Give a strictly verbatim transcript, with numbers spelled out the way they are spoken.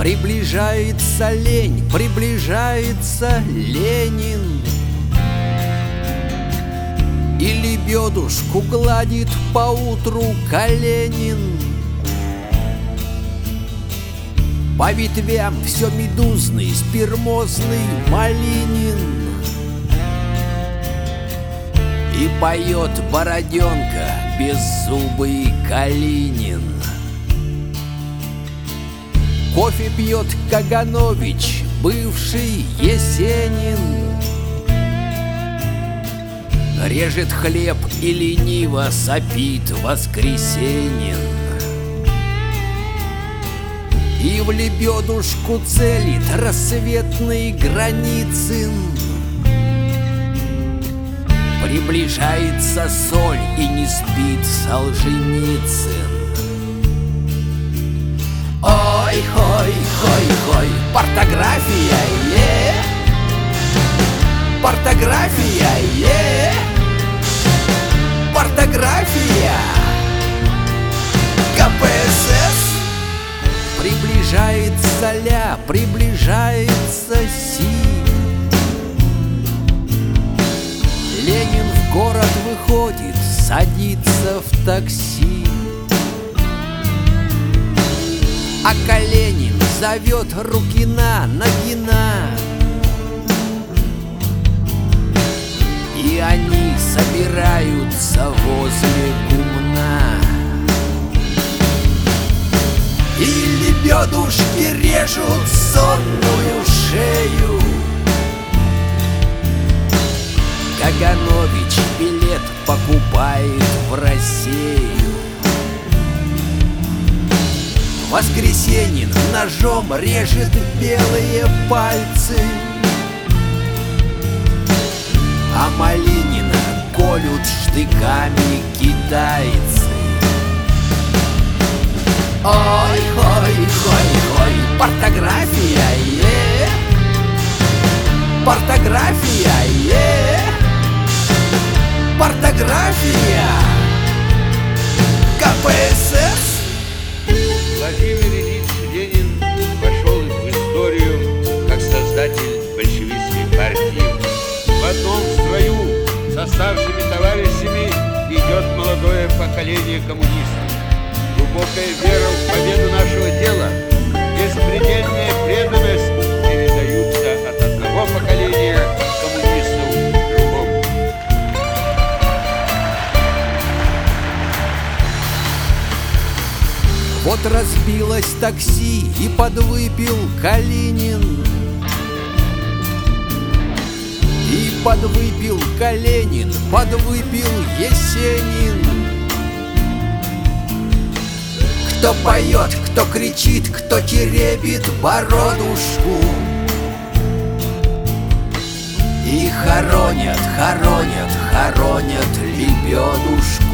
Приближается лень, приближается Ленин, и лебедушку гладит поутру Калинин. По ветвям все медузный, спермозный Малинин, и поет бороденка беззубый Калинин. Кофе пьет Каганович, бывший Есенин, режет хлеб и лениво сопит Воскресенин, и в лебедушку целит рассветный Границын. Приближается соль и не спит Солженицын. Ой, хой, хой, хой, портография, е, портография, е, портография, ка пэ эс эс. Приближается ля, приближается си. Ленин в город выходит, садится в такси, а Калинин зовет Рукина, Нагина, и они собираются возле гумна. И лебедушки режут сонную шею. Каганович билет покупает в Россию. Воскресенин ножом режет белые пальцы, а Малинина колют штыками китайцы. Ой, хой, хой, хой, портография, е, портография, е, портография, ка пэ эс эс. Владимир Ильич Ленин вошел в историю как создатель большевистской партии. В одном строю с оставшими товарищами идет молодое поколение коммунистов. Глубокая вера в победу нашего дела, беспредельная преданность передаются от одного поколения коммунистов к другому. Вот разбилось такси и подвыпил Калинин, и подвыпил Калинин, подвыпил Есенин. Кто поет, кто кричит, кто теребит бородушку, и хоронят, хоронят, хоронят лебедушку.